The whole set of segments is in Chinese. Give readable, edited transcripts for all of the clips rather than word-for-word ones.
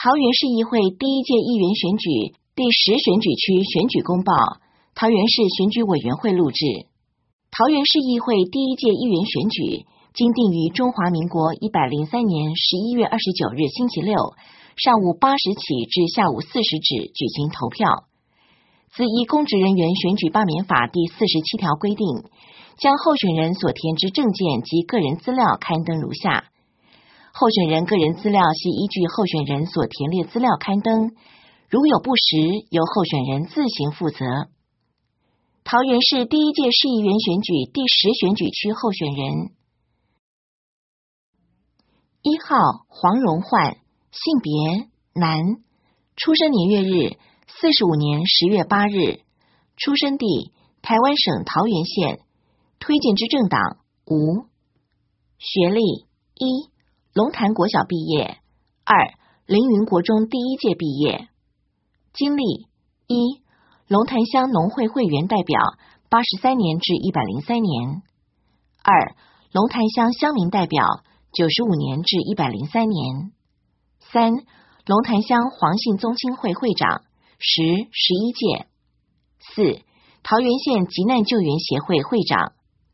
桃园市议会第一届议员选举第10选举区选举公报，桃园市选举委员会录制。桃园市议会第一届议员选举经定于中华民国103年11月29日星期六上午8时起至下午4时止举行投票。自依公职人员选举罢免法第47条规定，将候选人所填之证件及个人资料刊登如下。候选人个人资料系依据候选人所填列资料刊登，如有不实，由候选人自行负责。桃园市第一届市议员选举第10选举区候选人：1号黄荣焕，性别男，出生年月日45年10月8日，出生地台湾省桃园县，推荐之政党无，学历1龙潭国小毕业，2凌云国中第1届毕业，经历1龙潭乡农会会员代表83年至103年，2龙潭乡乡民代表95年至103年，3龙潭乡黄姓宗亲会会长10、11届，4桃园县急难救援协会会长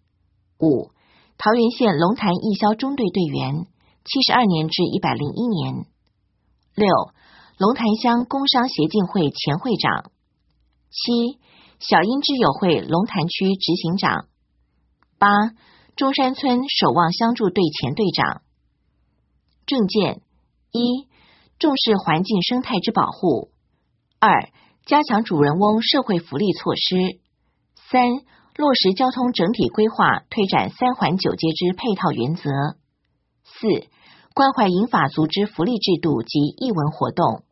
，5桃园县龙潭义消中队队员72年至101年，6龙潭乡工商协进会前会长，7小英之友会龙潭区执行长，8中山村守望相助队前队长。政见1重视环境生态之保护，2加强主人翁社会福利措施，3落实交通整体规划，推展3环9街之配套原则，4关怀银发族之福利制度及艺文活动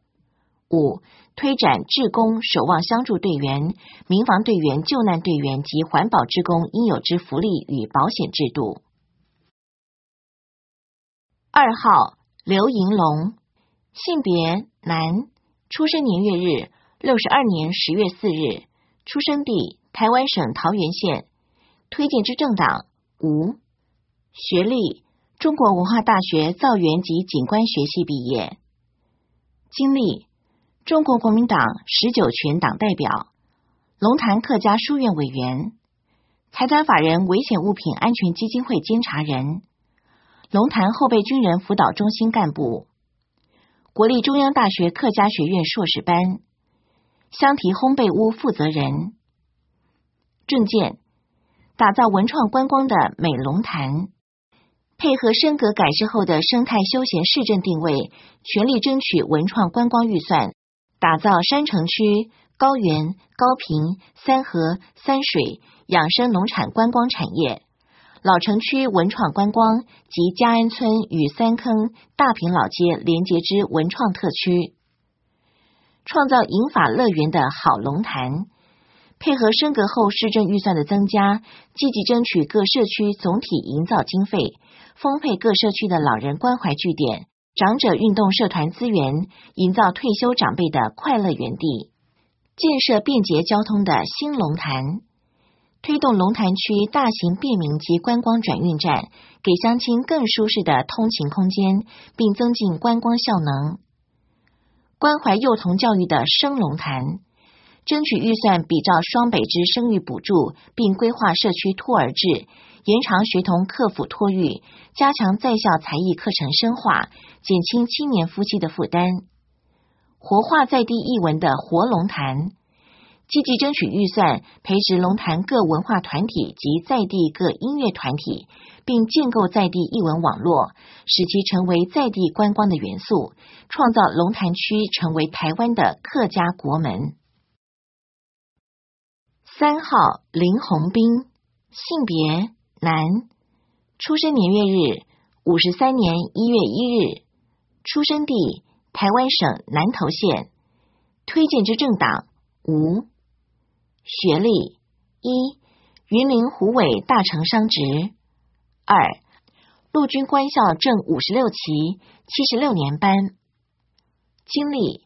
，5推展志工守望相助队员、民防队员、救难队员及环保志工应有之福利与保险制度。2号刘银龙，性别男，出生年月日62年10月4日，出生地台湾省桃园县，推荐之政党无，学历中国文化大学造园及景观学系毕业，经历中国国民党19全党代表，龙潭客家书院委员，财团法人危险物品安全基金会监察人，龙潭后备军人辅导中心干部，国立中央大学客家学院硕士班，香堤烘焙屋负责人。政见打造文创观光的美龙潭，配合升格改制后的生态休闲市政定位，全力争取文创观光预算，打造山城区、高原、高屏、三河、三水养生农产观光产业，老城区文创观光及嘉安村与三坑、大坪老街连结之文创特区，创造银发乐园的好龙潭，配合升格后市政预算的增加，积极争取各社区总体营造经费，丰沛各社区的老人关怀据点、长者运动社团资源，营造退休长辈的快乐园地，建设便捷交通的新龙潭，推动龙潭区大型便民及观光转运站，给乡亲更舒适的通勤空间，并增进观光效能。关怀幼童教育的升龙潭，争取预算比照双北之生育补助，并规划社区托儿制，延长学童克服托育，加强在校才艺课程深化，减轻青年夫妻的负担。活化在地艺文的活龙潭，积极争取预算，培植龙潭各文化团体及在地各音乐团体，并建构在地艺文网络，使其成为在地观光的元素，创造龙潭区成为台湾的客家国门。3号林宏斌，性别男，出生年月日53年1月1日，出生地台湾省南投县，推荐之政党无，学历1云林虎尾大成商职，2陆军官校正56期76年班，经历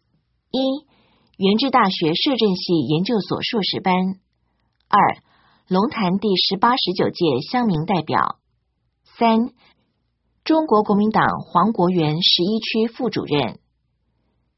1元智大学社政系研究所硕士班，2龙潭第18、19届乡民代表，3中国国民党黄国元11区副主任。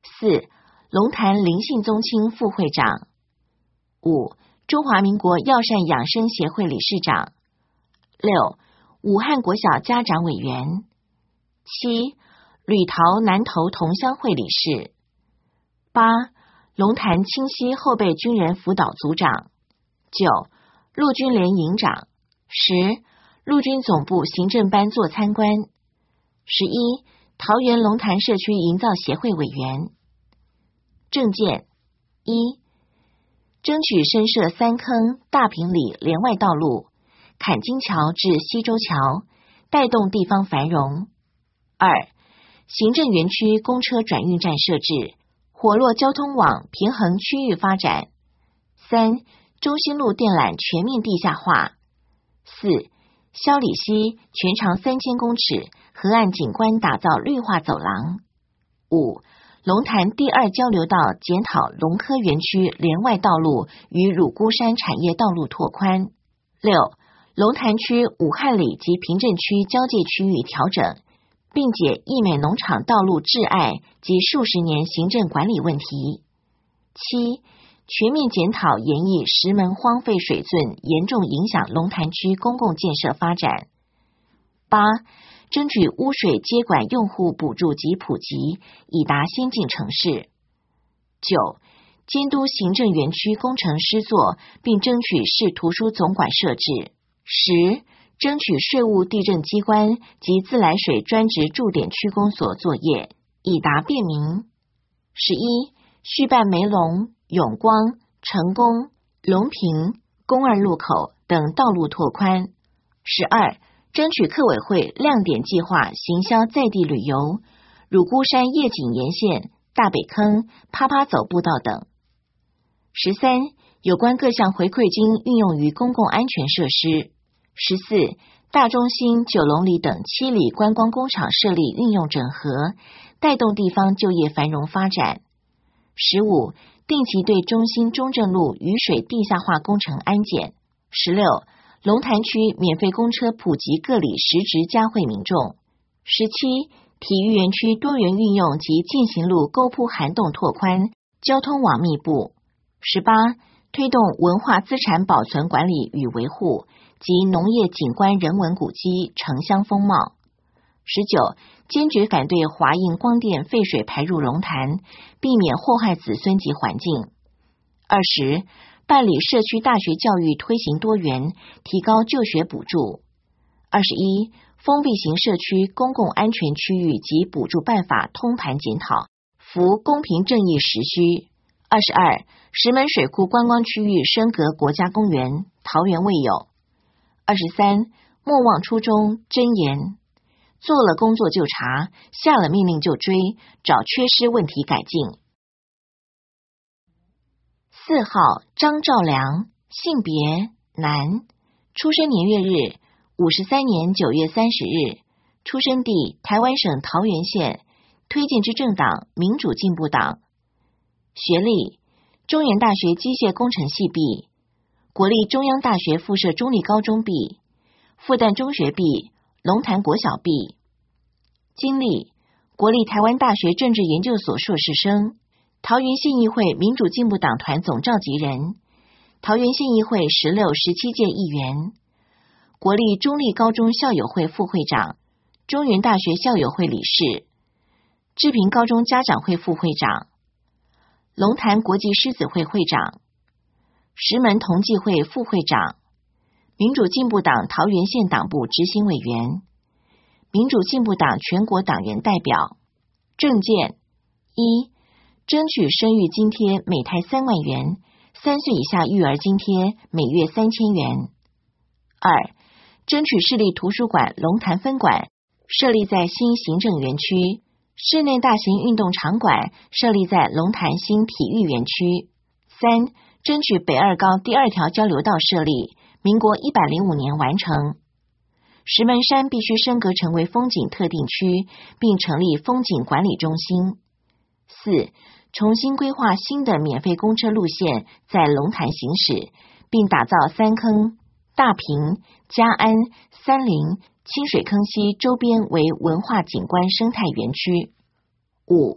4. 龙潭林姓宗亲副会长。5. 中华民国药膳养生协会理事长。6. 武汉国小家长委员。7. 吕陶南投同乡会理事。8. 龙潭清溪后备军人辅导组长。9. 陆军联营长。10. 陆军总部行政班座参观。11. 桃园龙潭社区营造协会委员。政见1. 争取深设3坑大坪里连外道路，坎金桥至西洲桥，带动地方繁荣。2. 行政园区公车转运站设置，活络交通网，平衡区域发展。3. 中心路电缆全面地下化。4. 萧里溪全长3000公尺，河岸景观打造绿化走廊。5. 龙潭第2交流道检讨龙科园区连外道路与乳孤山产业道路拓宽。6. 龙潭区武汉里及平镇区交界区域调整，并解义美农场道路挚爱及数十年行政管理问题。7. 全面检讨研议石门荒废水圳严重影响龙潭区公共建设发展。8. 争取污水接管用户补助及普及，以达先进城市。9. 监督行政园区工程施作，并争取市图书总馆设置。10. 争取税务地政机关及自来水专职驻点区公所作业，以达便民。11. 续办梅龙、永光、成功、龙平、公二路口等道路拓宽。12. 争取客委会亮点计划行销在地旅游，乳孤山夜景沿线、大北坑、趴趴走步道等。13. 有关各项回馈金运用于公共安全设施。14. 大中心、九龙里等7里观光工厂设立运用整合，带动地方就业繁荣发展。15. 定期对中心中正路雨水地下化工程安检。16. 龙潭区免费公车普及各里实质嘉惠民众。17. 体育园区多元运用及进行路沟铺涵洞拓宽，交通网密布。18. 推动文化资产保存管理与维护及农业景观人文古迹城乡风貌。19. 坚决反对华映光电废水排入龙潭，避免祸害子孙及环境。20. 办理社区大学教育推行多元，提高就学补助。21. 封闭型社区公共安全区域及补助办法通盘检讨，扶公平正义实需。22. 石门水库观光区域升格国家公园，桃园未有。23. 莫忘初衷，真言。做了工作就查，下了命令就追，找缺失问题改进。4号张兆良，性别男，出生年月日53年9月30日，出生地台湾省桃园县，推荐之政党民主进步党。学历中原大学机械工程系毕，国立中央大学附设中立高中毕，复旦中学毕，龙潭国小毕。经历国立台湾大学政治研究所硕士生，桃园县议会民主进步党团总召集人，桃园县议会16、17届议员，国立中立高中校友会副会长，中原大学校友会理事，志平高中家长会副会长，龙潭国际狮子会会长，石门同济会副会长，民主进步党桃园县党部执行委员，民主进步党全国党员代表。政见1. 争取生育津贴每胎3万元，3岁以下育儿津贴每月3000元。2. 争取市立图书馆龙潭分馆设立在新行政园区，室内大型运动场馆设立在龙潭新体育园区。3. 争取北二高第2条交流道设立，民国105年完成。石门山必须升格成为风景特定区，并成立风景管理中心。4. 重新规划新的免费公车路线在龙潭行驶，并打造3坑、大坪、嘉安、三林、清水坑溪周边为文化景观生态园区。5.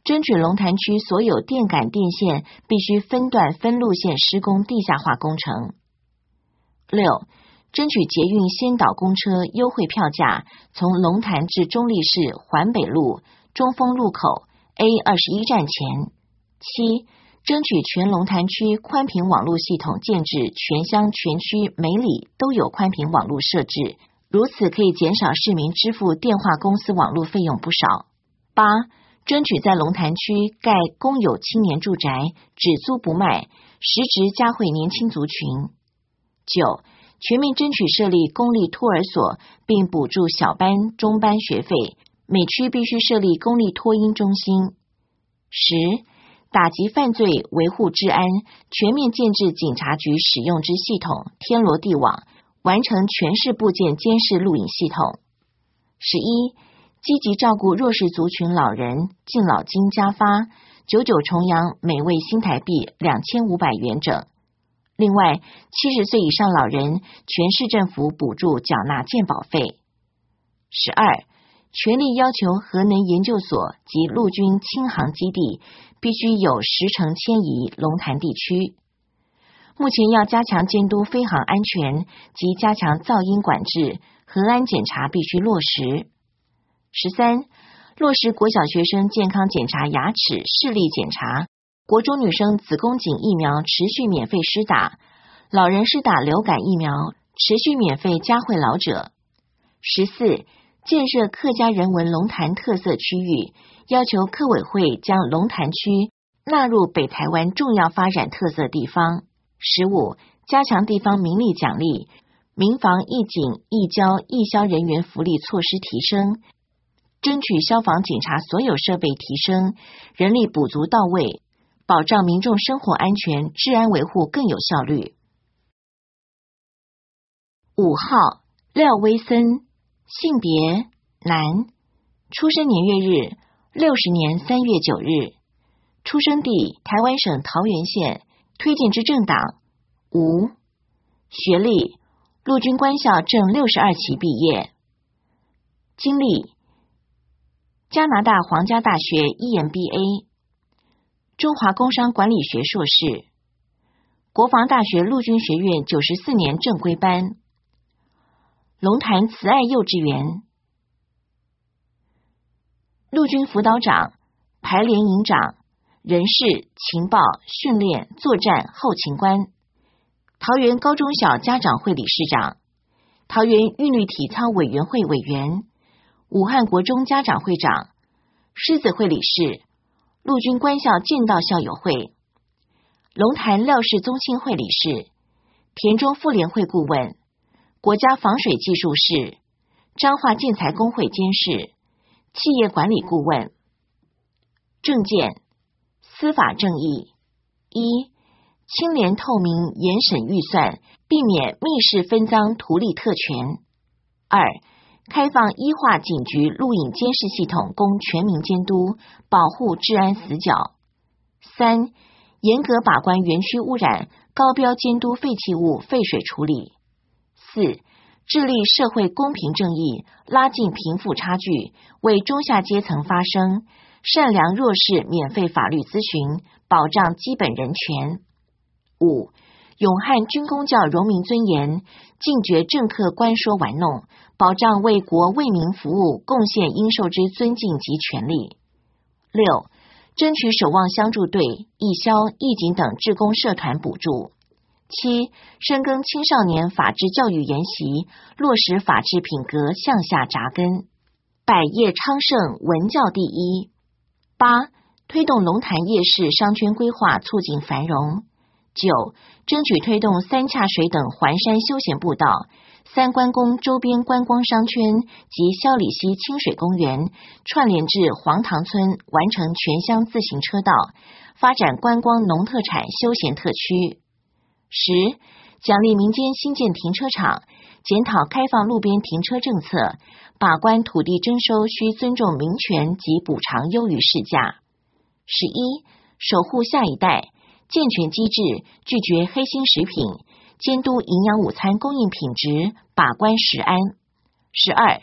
争取龙潭区所有电感电线必须分段分路线施工地下化工程。6. 争取捷运先导公车优惠票价，从龙潭至中坜市环北路中丰路口 A21 站前。7. 争取全龙潭区宽频网络系统建制，全乡全区每里都有宽频网络设置，如此可以减少市民支付电话公司网络费用不少。8. 争取在龙潭区盖公有青年住宅，只租不卖，实质嘉惠年轻族群。9. 全面争取设立公立托儿所，并补助小班、中班学费，每区必须设立公立托婴中心。10. 打击犯罪，维护治安，全面建制警察局使用之系统，天罗地网，完成全市部件监视录影系统。11. 积极照顾弱势族群老人，敬老金加发，99重阳，每位新台币2500元整。另外，70岁以上老人，全市政府补助缴纳健保费。12. 全力要求核能研究所及陆军轻航基地必须有10%迁移龙潭地区。目前要加强监督飞航安全及加强噪音管制，核安检查必须落实。13. 落实国小学生健康检查牙齿、视力检查，国中女生子宫颈疫苗持续免费施打，老人施打流感疫苗持续免费嘉惠老者。14. 建设客家人文龙潭特色区域，要求客委会将龙潭区纳入北台湾重要发展特色地方。15. 加强地方民力奖励，民防义警、义交、义消人员福利措施提升，争取消防警察所有设备提升，人力补足到位，保障民众生活安全、治安维护更有效率。5号，廖威森，性别男，出生年月日60年3月9日，出生地台湾省桃园县，推荐之政党无，学历陆军官校正62期毕业，经历加拿大皇家大学 EMBA， 中华工商管理学硕士，国防大学陆军学院94年正规班，龙潭慈爱幼稚园，陆军辅导长、排连营长、人事、情报、训练、作战、后勤官，桃园高中小家长会理事长，桃园韵律体操委员会委员，武汉国中家长会长，狮子会理事，陆军官校剑道校友会，龙潭廖氏宗亲会理事，田中妇联会顾问，国家防水技术室，彰化建材工会监事，企业管理顾问。政见：司法正义。1. 清廉透明严审预算，避免密室分赃图利特权。2. 开放依化警局录影监视系统供全民监督，保护治安死角。3. 严格把关园区污染，高标监督废弃物废水处理。4. 致力社会公平正义，拉近贫富差距，为中下阶层发声，善良弱势免费法律咨询，保障基本人权。5. 永汉军公教荣民尊严，禁绝政客官说玩弄，保障为国为民服务贡献应受之尊敬及权利。6. 争取守望相助队、义消、义警等志工社团补助。7. 深耕青少年法治教育研习，落实法治品格向下扎根，百业昌盛，文教第一。8. 推动龙潭夜市商圈规划，促进繁荣。9. 争取推动三洽水等环山休闲步道、三关宫周边观光商圈及萧里溪清水公园串联至黄塘村，完成全乡自行车道，发展观光农特产休闲特区。10. 奖励民间新建停车场，检讨开放路边停车政策，把关土地征收需尊重民权及补偿优于市价。11. 守护下一代，健全机制，拒绝黑心食品，监督营养午餐供应品质，把关食安。12.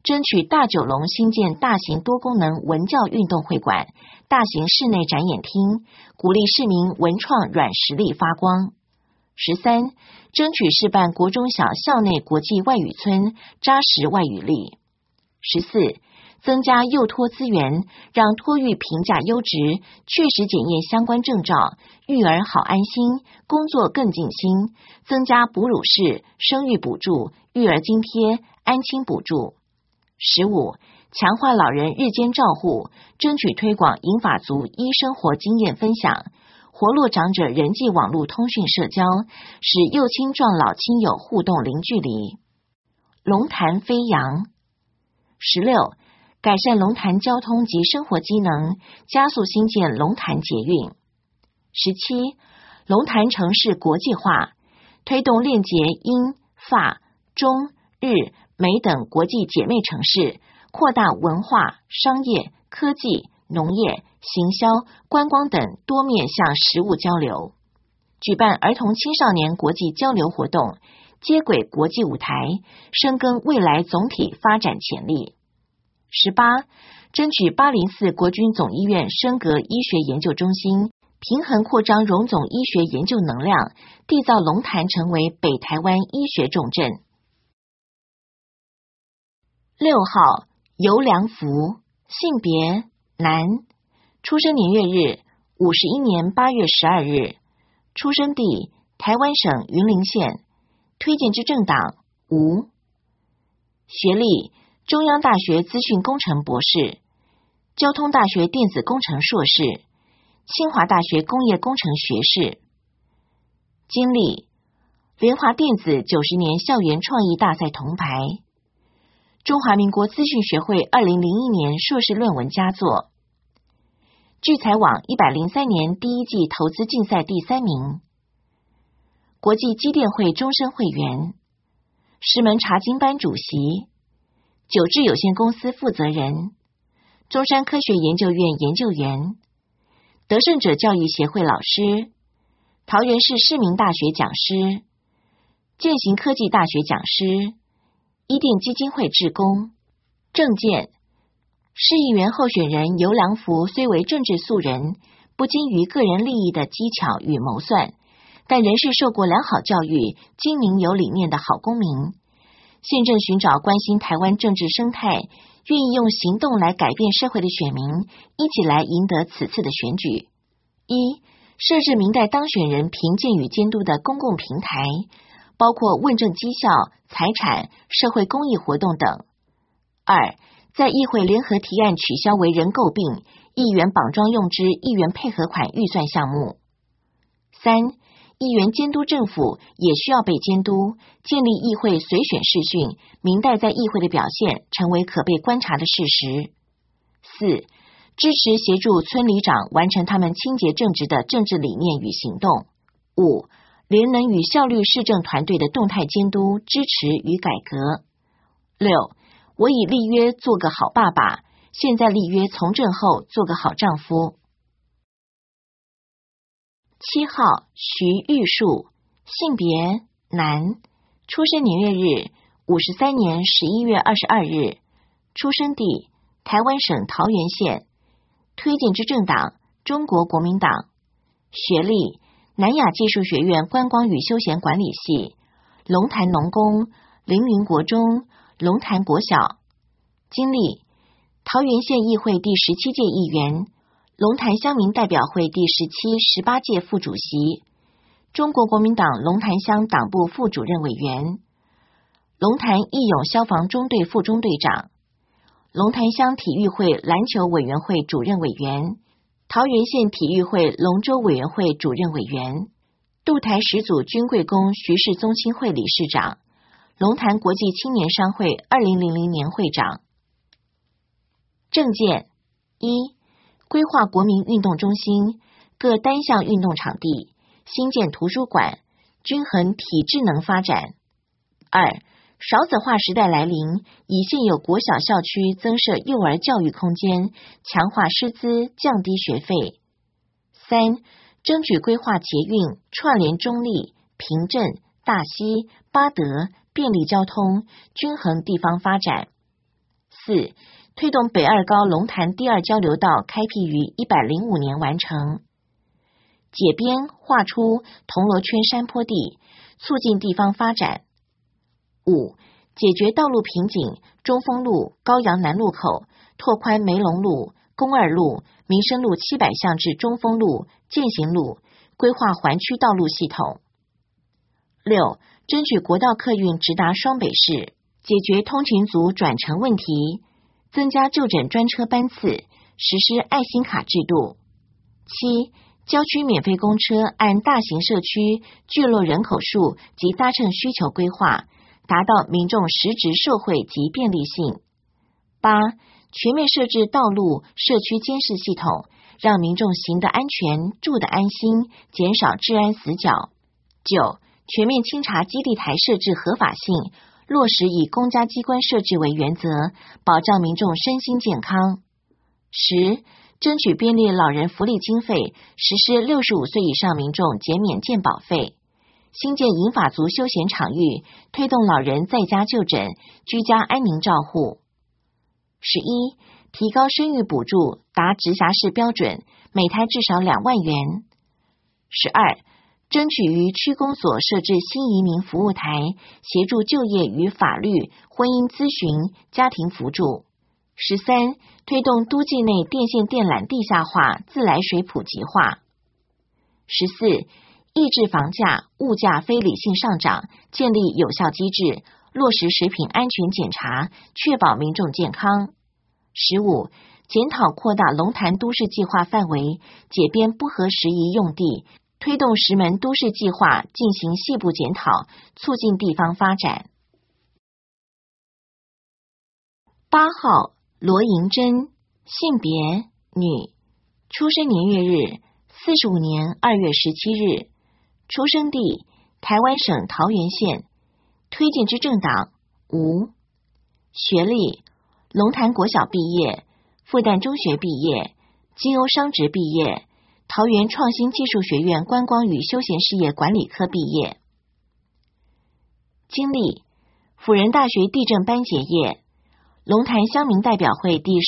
争取大九龙新建大型多功能文教运动会馆、大型室内展演厅，鼓励市民文创软实力发光。13、争取示范国中小校内国际外语村，扎实外语力。14、增加幼托资源，让托育评价优质，确实检验相关证照，育儿好安心，工作更尽心，增加哺乳室、生育补助、育儿津贴、安亲补助。15、强化老人日间照护，争取推广银发族医生活经验分享，活络长者人际网络通讯社交，使幼亲壮老亲友互动零距离。龙潭飞扬。16、改善龙潭交通及生活机能，加速兴建龙潭捷运。17、龙潭城市国际化，推动链接英、法、中、日、美等国际姐妹城市，扩大文化、商业、科技、农业、行销、观光等多面向实务交流。举办儿童青少年国际交流活动，接轨国际舞台，深耕未来总体发展潜力。18、争取804国军总医院升格医学研究中心，平衡扩张荣总医学研究能量，缔造龙潭成为北台湾医学重镇。6号，尤良福，性别男，出生年月日51年8月12日，出生地台湾省云林县，推荐之政党无，学历中央大学资讯工程博士，交通大学电子工程硕士，清华大学工业工程学士。经历联华电子90年校园创意大赛铜牌，中华民国资讯学会2001年硕士论文佳作，聚财网103年第一季投资竞赛第3名，国际机电会终身会员，石门查经班主席，九智有限公司负责人，中山科学研究院研究员，得胜者教育协会老师，桃园市市民大学讲师，健行科技大学讲师，伊甸基金会志工。政见，市议员候选人尤良福虽为政治素人，不精于个人利益的技巧与谋算，但仍是受过良好教育、精明有理念的好公民。现正寻找关心台湾政治生态，愿意用行动来改变社会的选民，一起来赢得此次的选举。1、设置民代当选人评鉴与监督的公共平台，包括问政绩效、财产、社会公益活动等。2、在议会联合提案取消为人诟病、议员绑桩用之议员配合款预算项目。3、议员监督政府也需要被监督，建立议会随选视讯，民代在议会的表现成为可被观察的事实。4、支持协助村里长完成他们清洁正直的政治理念与行动。5、廉能与效率市政团队的动态监督、支持与改革。6、我以立约做个好爸爸，现在立约从政后做个好丈夫。7号，徐玉树，性别男，出生年月日53年11月22日，出生地台湾省桃园县，推荐之政党中国国民党，学历南亚技术学院观光与休闲管理系，龙潭农工、凌云国中、龙潭国小，经历桃园县议会第17届议员，龙潭乡民代表会第17、18届副主席，中国国民党龙潭乡党部副主任委员，龙潭义勇消防中队副中队长，龙潭乡体育会篮球委员会主任委员，桃园县体育会龙舟委员会主任委员，渡台始祖军贵宫徐氏宗亲会理事长，龙潭国际青年商会2000年会长。政见1、规划国民运动中心，各单项运动场地，新建图书馆，均衡体智能发展。2、少子化时代来临，以现有国小校区增设幼儿教育空间，强化师资，降低学费。3、争取规划捷运，串联中立、平镇、大溪、八德，便利交通，均衡地方发展。 4. 推动北二高龙潭第2交流道开辟于105年完成。解边划出铜锣圈山坡地，促进地方发展。5. 解决道路瓶颈，中丰路、高阳南路口拓宽梅龙路、公二路、民生路700巷至中丰路、践行路，规划环区道路系统。6. 争取国道客运直达双北市，解决通勤族转乘问题，增加就诊专车班次，实施爱心卡制度。7. 郊区免费公车按大型社区聚落人口数及搭乘需求规划，达到民众实质受惠及便利性。8. 全面设置道路社区监视系统，让民众行得安全，住得安心，减少治安死角。9. 全面清查基地台设置合法性，落实以公家机关设置为原则，保障民众身心健康。10. 争取编列老人福利经费，实施65岁以上民众减免健保费，新建银发族休闲场域，推动老人在家就诊，居家安宁照护。11. 提高生育补助达直辖市标准，每胎至少2万元。12. 争取于区公所设置新移民服务台，协助就业与法律、婚姻咨询、家庭扶助。13. 推动都计内电线电缆地下化、自来水普及化。14. 抑制房价、物价非理性上涨，建立有效机制，落实食品安全检查，确保民众健康。15. 检讨扩大龙潭都市计划范围，解编不合时宜用地，推动10门都市计划进行细部检讨，促进地方发展。8号罗银珍，性别女，出生年月日45年2月17日，出生地台湾省桃园县，推荐之政党无，学历龙潭国小毕业，复旦中学毕业，金欧商职毕业，桃园创新技术学院观光与休闲事业管理科毕业。经历辅仁大学地政班结业，龙潭乡民代表会第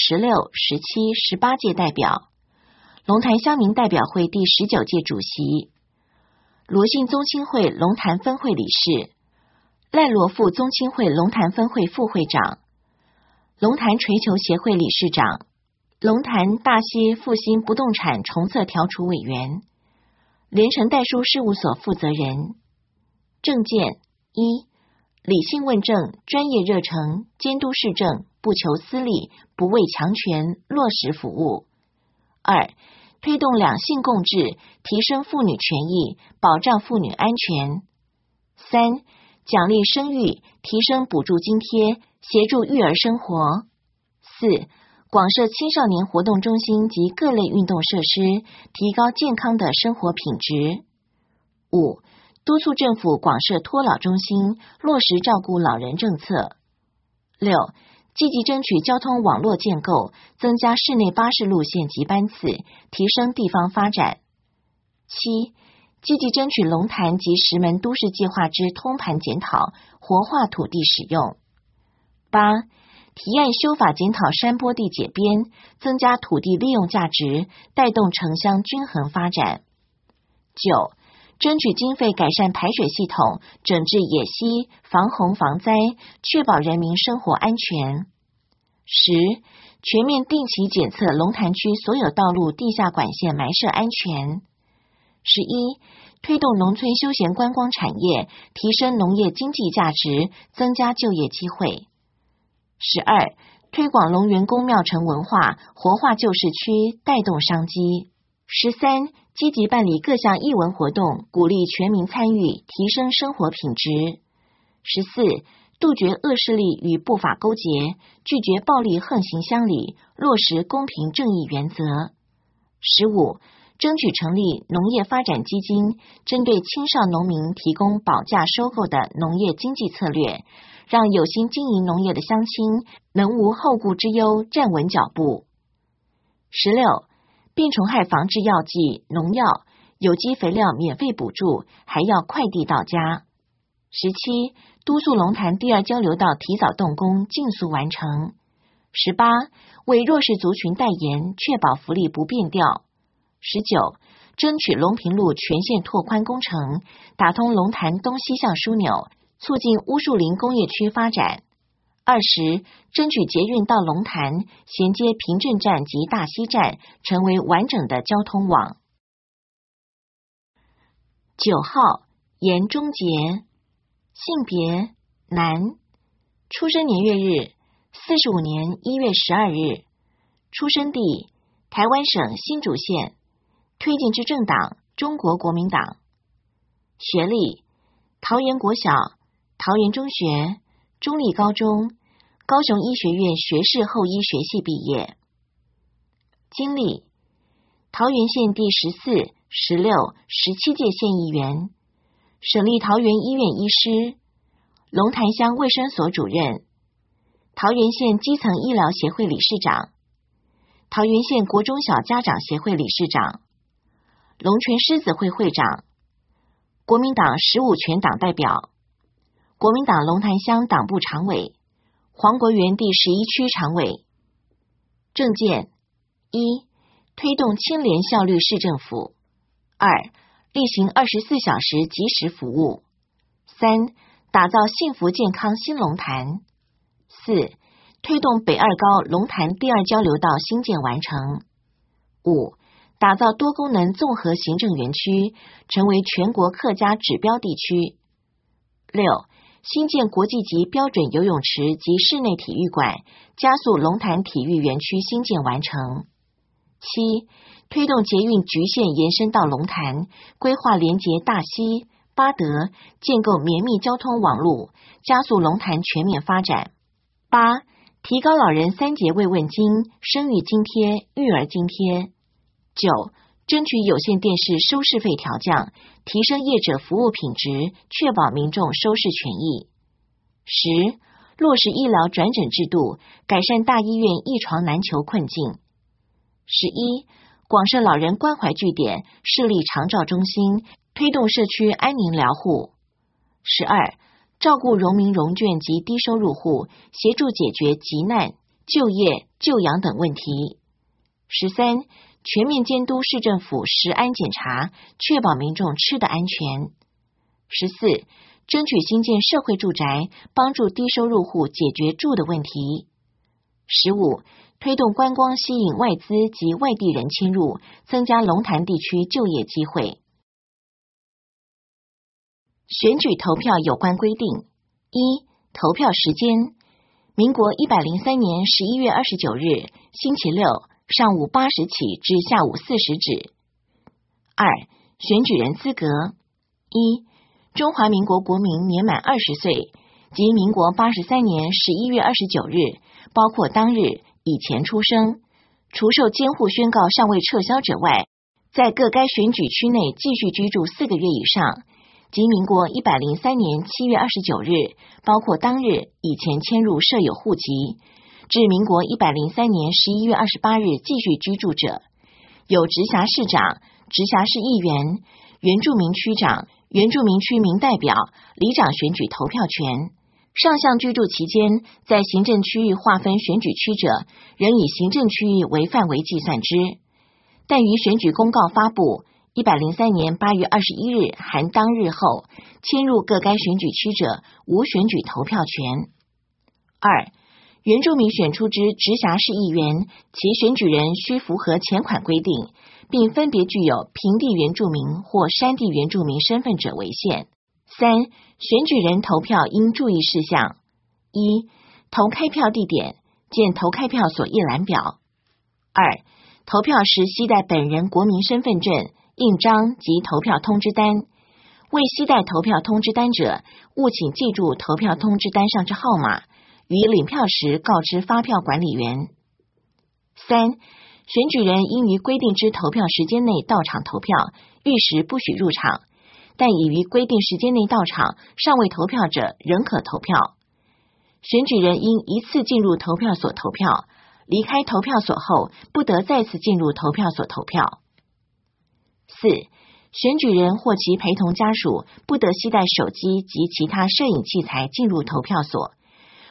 16、17、18届代表，龙潭乡民代表会第19届主席，罗姓宗亲会龙潭分会理事，赖罗富宗亲会龙潭分会副会长，龙潭锤球协会理事长，龙潭大溪复兴不动产重测调处委员，联成代书事务所负责人。政见1，理性问政，专业热诚，监督市政，不求私利，不为强权，落实服务。2，推动两性共治，提升妇女权益，保障妇女安全。3，奖励生育，提升补助津贴，协助育儿生活。4，广设青少年活动中心及各类运动设施，提高健康的生活品质。5，督促政府广设托老中心，落实照顾老人政策。6，积极争取交通网络建构，增加市内巴士路线及班次，提升地方发展。7，积极争取龙潭及10门都市计划之通盘检讨，活化土地使用。8，提案修法检讨山坡地解编，增加土地利用价值，带动城乡均衡发展。9，争取经费改善排水系统，整治野溪，防洪防灾，确保人民生活安全。10，全面定期检测龙潭区所有道路地下管线埋设安全。11，推动农村休闲观光产业，提升农业经济价值，增加就业机会。12，推广龙园宫庙城文化，活化旧市区，带动商机。13，积极办理各项艺文活动，鼓励全民参与，提升生活品质。14，杜绝恶势力与不法勾结，拒绝暴力横行乡里，落实公平正义原则。15，争取成立农业发展基金，针对青少农民提供保价收购的农业经济策略，让有心经营农业的乡亲能无后顾之忧，站稳脚步。16，病虫害防治药剂、农药、有机肥料免费补助，还要快递到家。17，督促龙潭第2交流道提早动工，尽速完成。 18. 为弱势族群代言，确保福利不变调。19. 争取龙平路全线拓宽工程，打通龙潭东西向枢纽，促进乌树林工业区发展。20. 争取捷运到龙潭，衔接平镇站及大溪站，成为完整的交通网。9号，严忠杰，性别男，出生年月日45年1月12日，出生地台湾省新竹县，推荐之政党中国国民党。学历桃园国小、桃园中学、中立高中、高雄医学院学士后医学系毕业。经历桃园县第14、16、17届县议员，省立桃园医院医师，龙潭乡卫生所主任，桃园县基层医疗协会理事长，桃园县国中小家长协会理事长，龙泉狮子会会长，国民党15全党代表，国民党龙潭乡党部常委，黄国园第11区常委。政见：1. 推动清廉效率市政府； 2. 例行24小时即时服务； 3. 打造幸福健康新龙潭； 4. 推动北二高龙潭第2交流道兴建完成； 5. 打造多功能综合行政园区，成为全国客家指标地区； 6. 新建国际级标准游泳池及室内体育馆，加速龙潭体育园区兴建完成； 7. 推动捷运橘线延伸到龙潭，规划连结大溪、八德，建构绵密交通网路，加速龙潭全面发展。8. 提高老人3节慰问金、生育津贴、育儿津贴。9. 争取有线电视收视费调降，提升业者服务品质，确保民众收视权益。10. 落实医疗转诊制度，改善大医院一床难求困境。11. 广设老人关怀据点，设立长照中心，推动社区安宁疗护。12. 照顾荣民荣眷及低收入户，协助解决急难、就业、就养等问题。13. 全面监督市政府食安检查，确保民众吃得安全。14. 争取新建社会住宅，帮助低收入户解决住的问题。15. 推动观光吸引外资及外地人迁入，增加龙潭地区就业机会。选举投票有关规定： 1. 投票时间民国103年11月29日星期六上午8时起至下午4时止。 2. 选举人资格： 1. 中华民国国民年满20岁及民国83年11月29日，包括当日以前出生，除受监护宣告尚未撤销者外，在各该选举区内继续居住4个月以上，及民国103年7月29日，包括当日以前迁入设有户籍，至民国103年11月28日继续居住者，有直辖市长、直辖市议员、原住民区长、原住民区民代表、里长选举投票权。上项居住期间，在行政区域划分选举区者，仍以行政区域为范围计算之。但于选举公告发布103年8月21日含当日后，迁入各该选举区者，无选举投票权。2. 原住民选出之直辖市议员，其选举人须符合前款规定，并分别具有平地原住民或山地原住民身份者为限。3. 选举人投票应注意事项： 1. 投开票地点见投开票所一览表。 2. 投票时携带本人国民身份证、印章及投票通知单。未携带投票通知单者，务请记住投票通知单上之号码，于领票时告知发票管理员。 3. 选举人应于规定之投票时间内到场投票，逾时不许入场，但已于规定时间内到场尚未投票者仍可投票。选举人应一次进入投票所投票，离开投票所后不得再次进入投票所投票。 4. 选举人或其陪同家属不得携带手机及其他摄影器材进入投票所，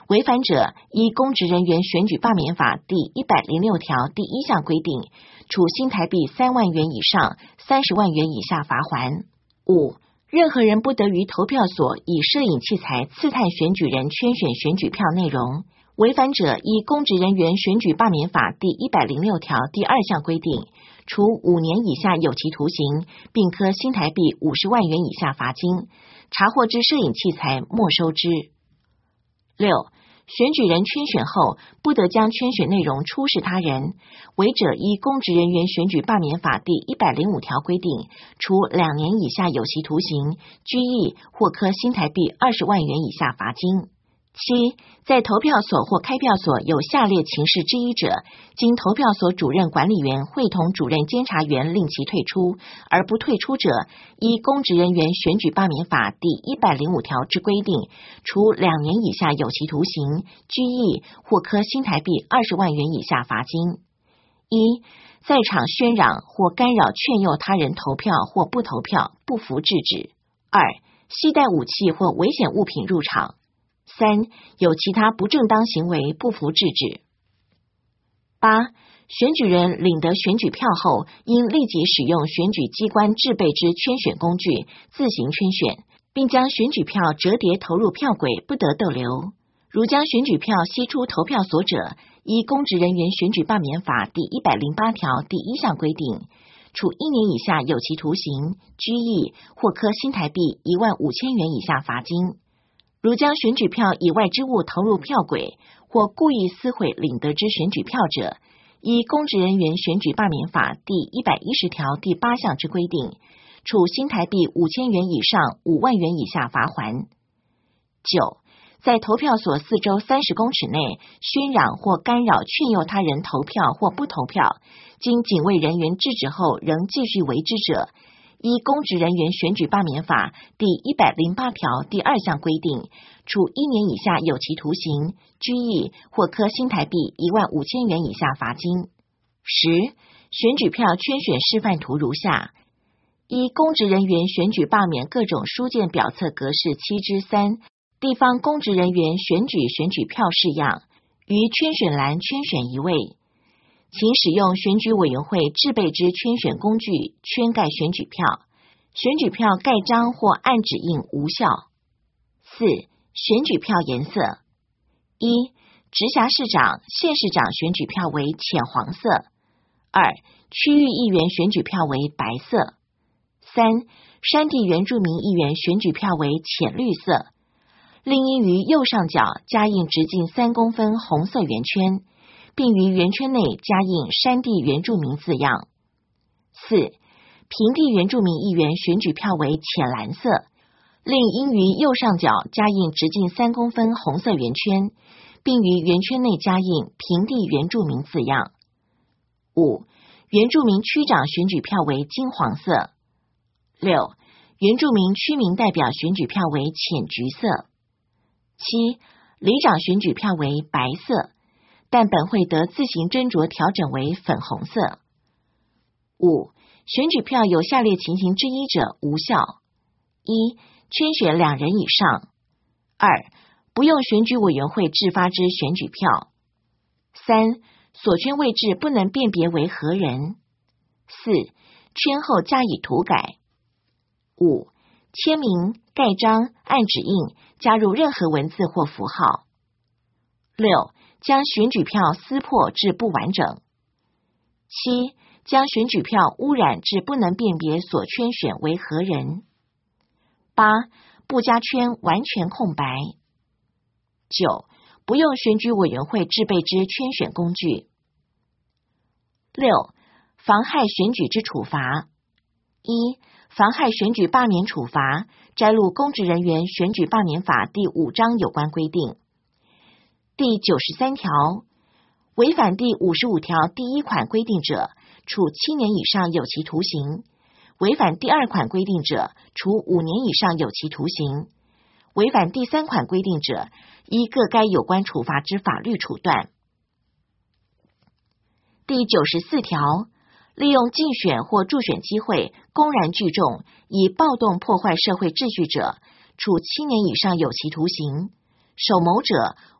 违反者依公职人员选举罢免法第106条第1项规定，处新台币3万元以上30万元以下罚锾。5. 任何人不得于投票所以摄影器材刺探选举人圈选选举票内容。违反者依公职人员选举罢免法第106条第2项规定，处5年以下有期徒刑，并科新台币50万元以下罚金，查获之摄影器材没收之。6. 选举人圈选后，不得将圈选内容出示他人，违者依公职人员选举罢免法第105条规定，处2年以下有期徒刑、拘役或科新台币20万元以下罚金。7. 在投票所或开票所有下列情事之一者，经投票所主任管理员会同主任监察员令其退出，而不退出者，依公职人员选举罢免法第105条之规定，处2年以下有期徒刑、拘役或科新台币20万元以下罚金。1. 在场喧嚷或干扰劝诱他人投票或不投票，不服制止。2. 携带武器或危险物品入场。3. 有其他不正当行为，不服制止。8. 选举人领得选举票后，应立即使用选举机关制备之圈选工具自行圈选，并将选举票折叠投入票轨，不得逗留。如将选举票吸出投票所者，依公职人员选举罢免法第108条第1项规定，处1年以下有期徒刑、拘役或科新台币15000元以下罚金。如将选举票以外之物投入票轨，或故意撕毁领得之选举票者，依公职人员选举罢免法第110条第8项之规定，处新台币5000元以上5万元以下罚锾。9. 在投票所四周30公尺内喧嚷或干扰劝诱他人投票或不投票，经警卫人员制止后仍继续为之者，依公职人员选举罢免法第108条第2项规定，处1年以下有期徒刑、拘役或科新台币15000元以下罚金。10. 选举票圈选示范图如下：依公职人员选举罢免各种书件表册格式7/3，地方公职人员选举票式样，于圈选栏圈选一位。请使用选举委员会制备之圈选工具圈盖选举票，选举票盖章或按指印无效。4. 选举票颜色： 1. 直辖市长、县市长选举票为浅黄色。 2. 区域议员选举票为白色。 3. 山地原住民议员选举票为浅绿色，另应于右上角加印直径3公分红色圆圈，并于圆圈内加印山地原住民字样。 4. 平地原住民议员选举票为浅蓝色，另应于右上角加印直径3公分红色圆圈，并于圆圈内加印平地原住民字样。 5. 原住民区长选举票为金黄色。 6. 原住民区民代表选举票为浅橘色。 7. 里长选举票为白色，但本会得自行斟酌调整为粉红色。 5. 选举票有下列情形之一者无效： 1. 圈选2人以上。 2. 不用选举委员会制发之选举票。 3. 所圈位置不能辨别为何人。 4. 圈后加以涂改。 5. 签名、盖章、按指印加入任何文字或符号。 6. 将选举票撕破至不完整。 7. 将选举票污染至不能辨别所圈选为何人。 8. 不加圈完全空白。 9. 不用选举委员会制备之圈选工具。 6. 妨害选举之处罚： 1. 妨害选举罢免处罚，摘录公职人员选举罢免法第5章有关规定。第93条，违反第55条第1款规定者，处7年以上有期徒刑；违反第2款规定者，处5年以上有期徒刑；违反第3款规定者，依各该有关处罚之法律处断。第94条，利用竞选或助选机会公然聚众，以暴动破坏社会秩序者，处7年以上有期徒刑；首谋者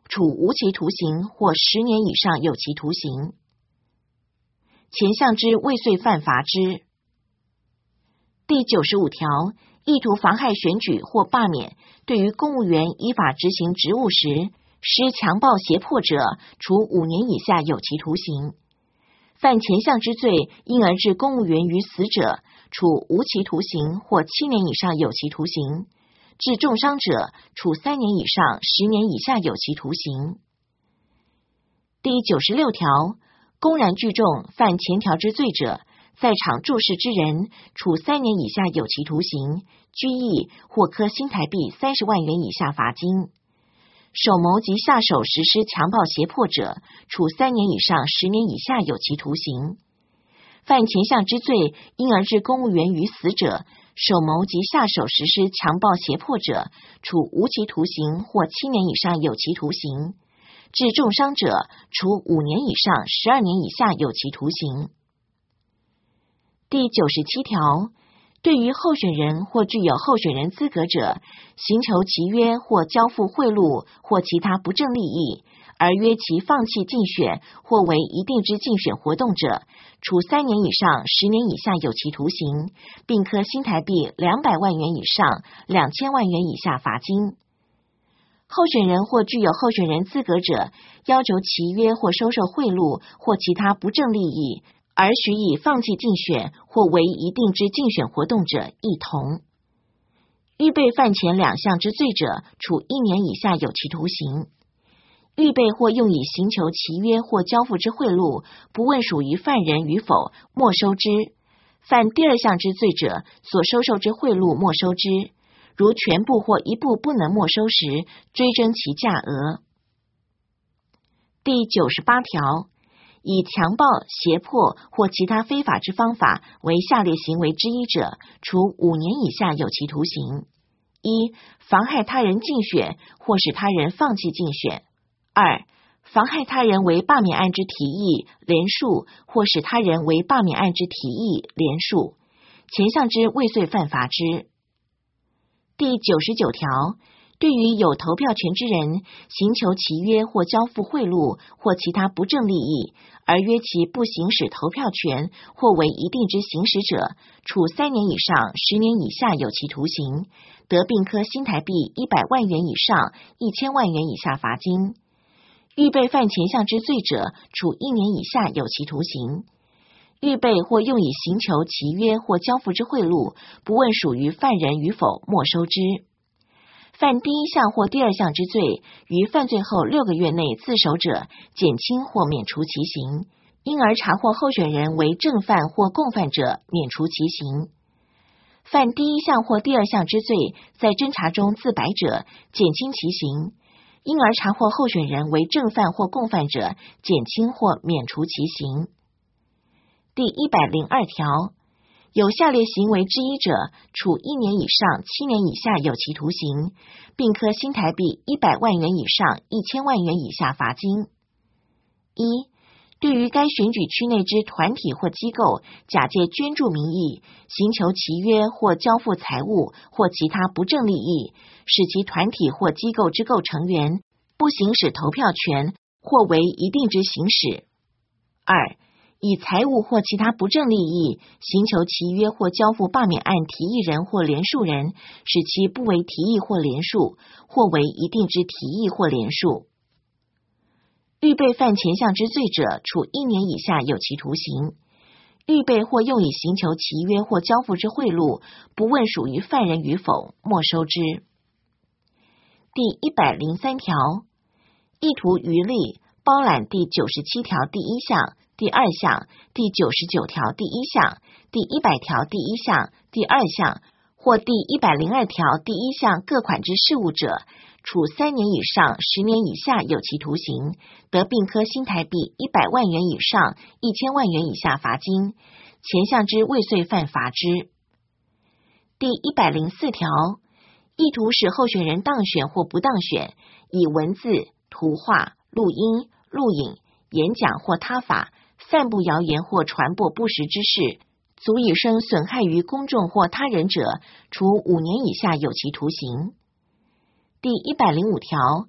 处无期徒刑或10年以上有期徒刑。前项之未遂犯罚之。第95条，意图妨害选举或罢免，对于公务员依法执行职务时施强暴胁迫者，处5年以下有期徒刑。犯前项之罪，因而致公务员于死者，处无期徒刑或7年以上有期徒刑；致重伤者，处3年以上10年以下有期徒刑。第96条，公然聚众犯前条之罪者，在场注视之人，处3年以下有期徒刑、拘役或科新台币30万元以下罚金。首谋及下手实施强暴胁迫者，处3年以上10年以下有期徒刑。犯前项之罪，因而致公务员于死者，首谋及下手实施强暴胁迫者，处无期徒刑或7年以上有期徒刑；致重伤者，处5年以上12年以下有期徒刑。第97条，对于候选人或具有候选人资格者，行求其约或交付贿赂或其他不正利益，而约其放弃竞选或为一定之竞选活动者，处3年以上10年以下有期徒刑，并科新台币200万元以上2000万元以下罚金。候选人或具有候选人资格者，要求其约或收受贿赂或其他不正利益，而许以放弃竞选或为一定之竞选活动者一同。预备犯前2项之罪者，处1年以下有期徒刑。预备或用以行求其约或交付之贿赂，不问属于犯人与否，没收之。犯第2项之罪者，所收受之贿赂没收之。如全部或一部不能没收时，追征其价额。第98条，以强暴、胁迫或其他非法之方法为下列行为之一者，处5年以下有期徒刑：一、妨害他人竞选或使他人放弃竞选；二、妨害他人为罢免案之提议、联署，或使他人为罢免案之提议、联署，前项之未遂犯罚之。第99条，对于有投票权之人，行求其约或交付贿赂或其他不正利益，而约其不行使投票权或为一定之行使者，处3年以上10年以下有期徒刑，得并科新台币100万元以上1000万元以下罚金。预备犯前项之罪者，处1年以下有期徒刑。预备或用以行求其约或交付之贿赂，不问属于犯人与否，没收之。犯第1项或第2项之罪，于犯罪后6个月内自首者，减轻或免除其刑；因而查获候选人为正犯或共犯者，免除其刑。犯第1项或第2项之罪，在侦查中自白者，减轻其刑；因而查获候选人为正犯或共犯者，减轻或免除其刑。第102条，有下列行为之一者，处1年以上7年以下有期徒刑，并科新台币100万元以上1000万元以下罚金。一、对于该选举区内之团体或机构，假借捐助名义，行求其约或交付财物或其他不正利益，使其团体或机构之构成员不行使投票权或为一定之行使。二、以财物或其他不正利益，行求其约或交付罢免案提议人或联署人，使其不为提议或联署，或为一定之提议或联署。预备犯前项之罪者，处1年以下有期徒刑。预备或用以行求其约或交付之贿赂，不问属于犯人与否，没收之。第103条，意图渔利，包揽第97条第1项、第2项、第99条第1项、第100条第1项、第2项或第102条第1项各款之事务者，处3年以上10年以下有期徒刑，得并科新台币100万元以上1000万元以下罚金，前项之未遂犯罚之。第104条，意图使候选人当选或不当选，以文字、图画、录音、录影、演讲或他法散布谣言或传播不实之事，足以生损害于公众或他人者，处5年以下有期徒刑。第105条，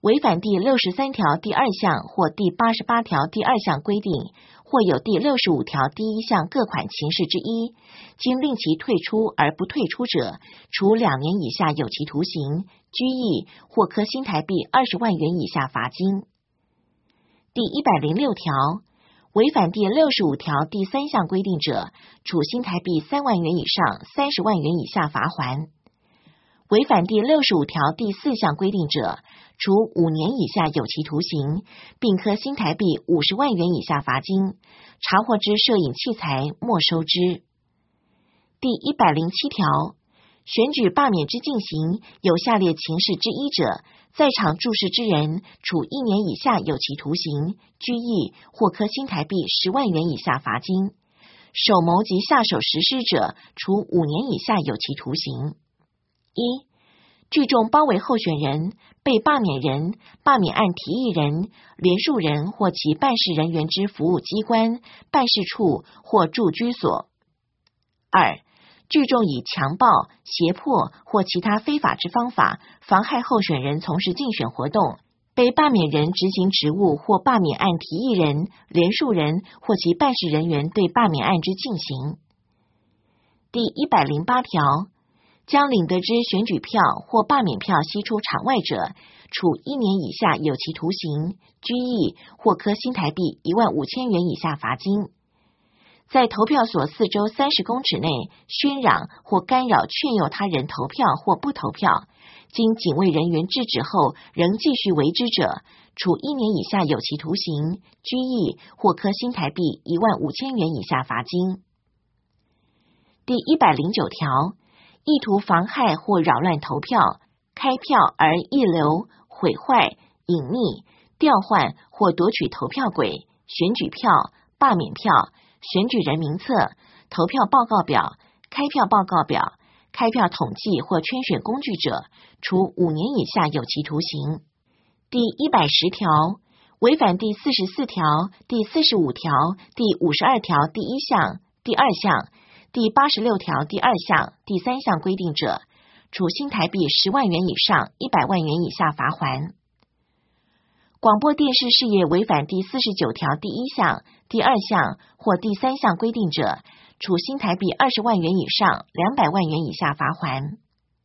违反第63条第2项或第88条第2项规定，或有第65条第1项各款情事之一，经令其退出而不退出者，处2年以下有期徒刑、拘役或科新台币20万元以下罚金。第106条，违反第65条第3项规定者，处新台币3万元以上30万元以下罚锾。违反第65条第4项规定者，处5年以下有期徒刑，并科新台币50万元以下罚金，查获之摄影器材没收之。第107条，选举罢免之进行有下列情事之一者，在场注视之人，处1年以下有期徒刑、拘役或科新台币10万元以下罚金；首谋及下手实施者，处5年以下有期徒刑。1、聚众包围候选人、被罢免人、罢免案提议人、联署人或其办事人员之服务机关、办事处或住居所。2、聚众以强暴、胁迫或其他非法之方法妨害候选人从事竞选活动，被罢免人执行职务或罢免案提议人、联署人或其办事人员对罢免案之进行。第108条，将领得之选举票或罢免票悉出场外者，处1年以下有期徒刑、拘役或科新台币15000元以下罚金。在投票所4周30公尺内喧嚷或干扰劝诱他人投票或不投票，经警卫人员制止后仍继续为之者，处1年以下有期徒刑、拘役或科新台币15000元以下罚金。第109条，意图妨害或扰乱投票、开票而溢留、毁坏、隐匿、调换或夺取投票轨、选举票、罢免票、选举人名册、投票报告表、开票报告表、开票统计或圈选工具者，处5年以下有期徒刑。第110条，违反第44条、第45条、第52条第1项、第2项、第86条第2项、第3项规定者，处新台币10万元以上100万元以下罚锾。广播电视事业违反第49条第1项、第2项或第3项规定者，处新台币20万元以上200万元以下罚锾。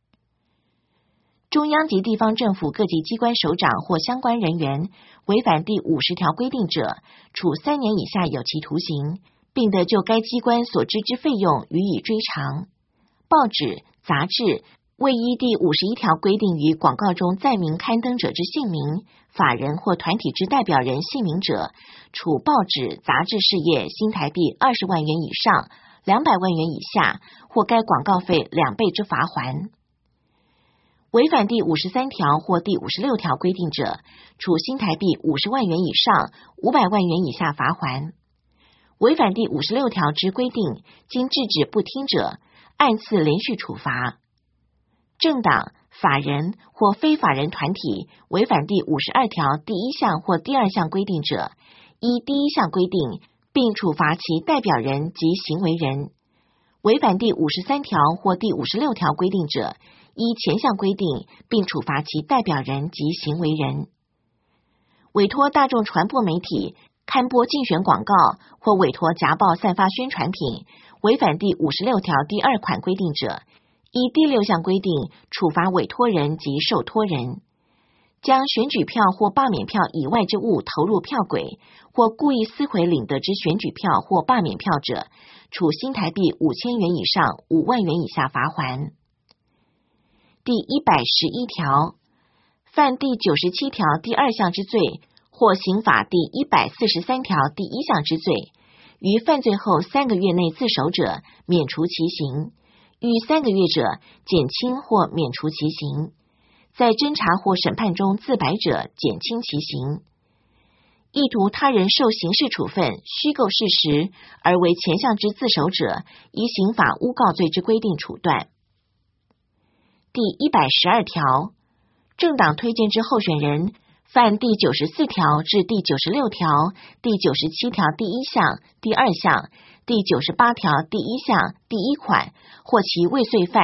中央及地方政府各级机关首长或相关人员违反第50条规定者，处3年以下有期徒刑，并得就该机关所支之费用予以追偿。报纸、杂志未依第51条规定于广告中载明刊登者之姓名、法人或团体之代表人姓名者，处报纸、杂志事业新台币20万元以上200万元以下，或该广告费2倍之罚锾。违反第53条或第56条规定者，处新台币50万元以上500万元以下罚锾。违反第56条之规定，经制止不听者，按次连续处罚。政党、法人或非法人团体违反第52条第1项或第2项规定者，依第1项规定，并处罚其代表人及行为人。违反第53条或第56条规定者，依前项规定，并处罚其代表人及行为人。委托大众传播媒体刊播竞选广告或委托夹报散发宣传品，违反第56条第2款规定者，依第6项规定处罚委托人及受托人。将选举票或罢免票以外之物投入票轨，或故意撕毁领得之选举票或罢免票者，处新台币5000元以上5万元以下罚锾。第111条，犯第97条第2项之罪，或刑法第143条第1项之罪，于犯罪后3个月内自首者，免除其刑；逾3个月者，减轻或免除其刑；在侦查或审判中自白者，减轻其刑。意图他人受刑事处分，虚构事实而为前项之自首者，依刑法诬告罪之规定处断。第112条，政党推荐之候选人犯第94条至第96条、第97条第1项、第2项、第98条第1项第1款，或其未遂犯，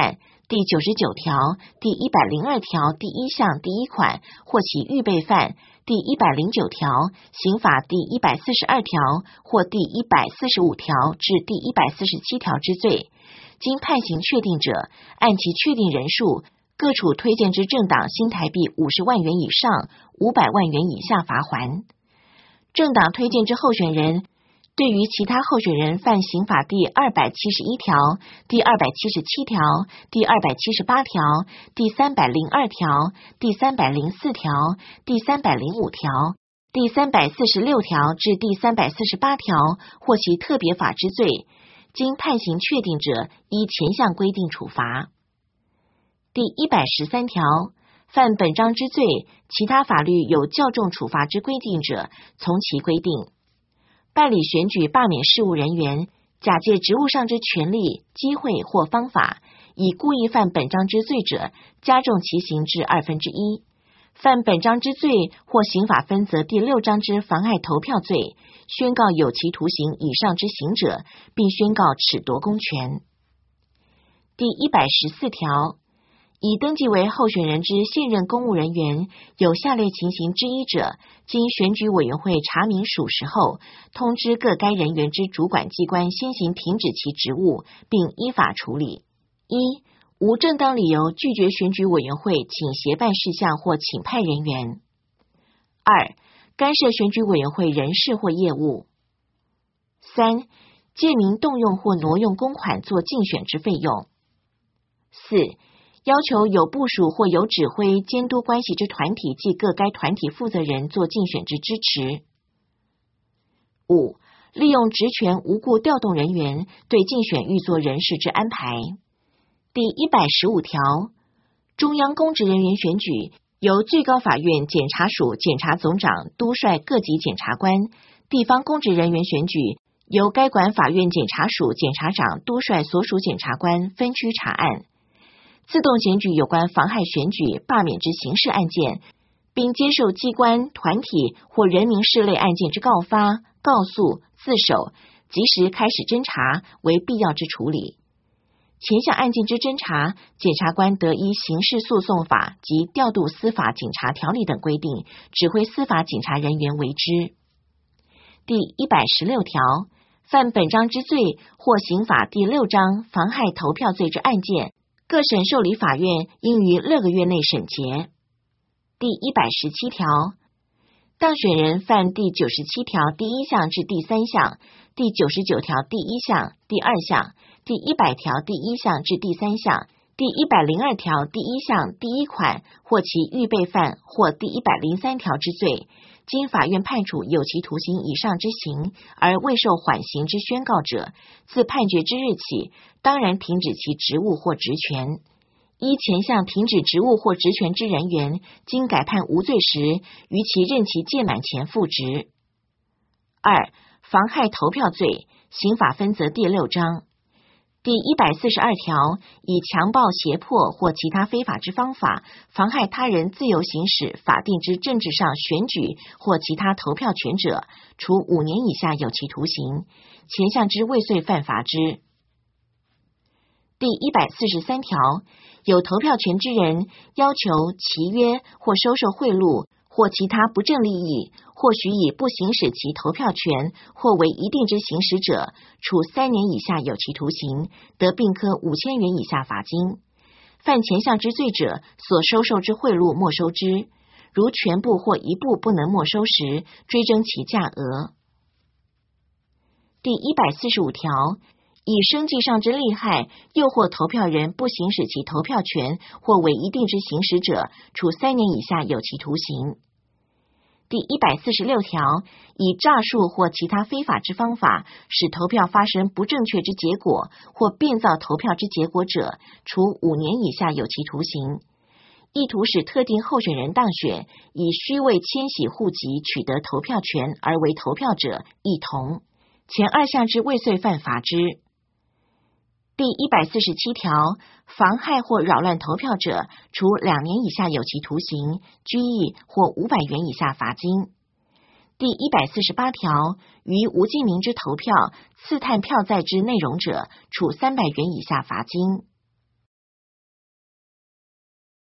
第99条第102条第1项第1款或其预备犯第109条刑法第142条或第145条至第147条之罪，经判刑确定者，按其确定人数，各处推荐之政党新台币50万元以上500万元以下罚锾。政党推荐之候选人，对于其他候选人犯刑法第271条、第277条、第278条、第302条、第304条、第305条、第346条至第348条或其特别法之罪，经判刑确定者，依前项规定处罚。第113条，犯本章之罪，其他法律有较重处罚之规定者，从其规定。办理选举罢免事务人员，假借职务上之权利、机会或方法，以故意犯本章之罪者，加重其刑至1/2。犯本章之罪或刑法分则第6章之妨害投票罪，宣告有期徒刑以上之刑者，并宣告褫夺公权。第114条，已登记为候选人之现任公务人员，有下列情形之一者，经选举委员会查明属实后，通知各该人员之主管机关先行停止其职务，并依法处理。一、无正当理由拒绝选举委员会请协办事项或请派人员。二、干涉选举委员会人事或业务。三、借名动用或挪用公款做竞选之费用。四、要求有部属或有指挥监督关系之团体及各该团体负责人做竞选之支持。五、利用职权无故调动人员，对竞选预作人事之安排。第115条，中央公职人员选举由最高法院检察署检察总长督率各级检察官，地方公职人员选举由该管法院检察署检察长督率所属检察官分区查案。自动检举有关妨害选举、罢免之刑事案件，并接受机关、团体或人民事类案件之告发、告诉、自首，及时开始侦查，为必要之处理。前项案件之侦查，检察官得依刑事诉讼法及调度司法警察条例等规定，指挥司法警察人员为之。第116条，犯本章之罪或刑法第6章妨害投票罪之案件，各省受理法院应于6个月内审结。第117条，当选人犯第97条第1项至第3项、第99条第1项、第2项、第100条第1项至第3项、第102条第1项第1款或其预备犯或第103条之罪，经法院判处有期徒刑以上之刑而未受缓刑之宣告者，自判决之日起，当然停止其职务或职权。依前项停止职务或职权之人员，经改判无罪时，于其任期届满前复职。二、妨害投票罪，刑法分则第6章。第142条，以强暴、胁迫或其他非法之方法，妨害他人自由行使法定之政治上选举或其他投票权者，处5年以下有期徒刑，前项之未遂犯罚之。第143条，有投票权之人要求、契约或收受贿赂或其他不正利益，或许以不行使其投票权或为一定之行使者，处3年以下有期徒刑，得并科5000元以下罚金。犯前项之罪者，所收受之贿赂没收之，如全部或一部不能没收时，追征其价额。第145条，以生计上之利害诱惑投票人不行使其投票权或为一定之行使者，处3年以下有期徒刑。第146条，以诈术或其他非法之方法，使投票发生不正确之结果或变造投票之结果者，处5年以下有期徒刑。意图使特定候选人当选，以虚伪迁徙户籍取得投票权而为投票者，亦同。前2项之未遂犯罚之。第147条，妨害或扰乱投票者，处2年以下有期徒刑、拘役或500元以下罚金。第148条，于无记名之投票刺探票载之内容者，处300元以下罚金。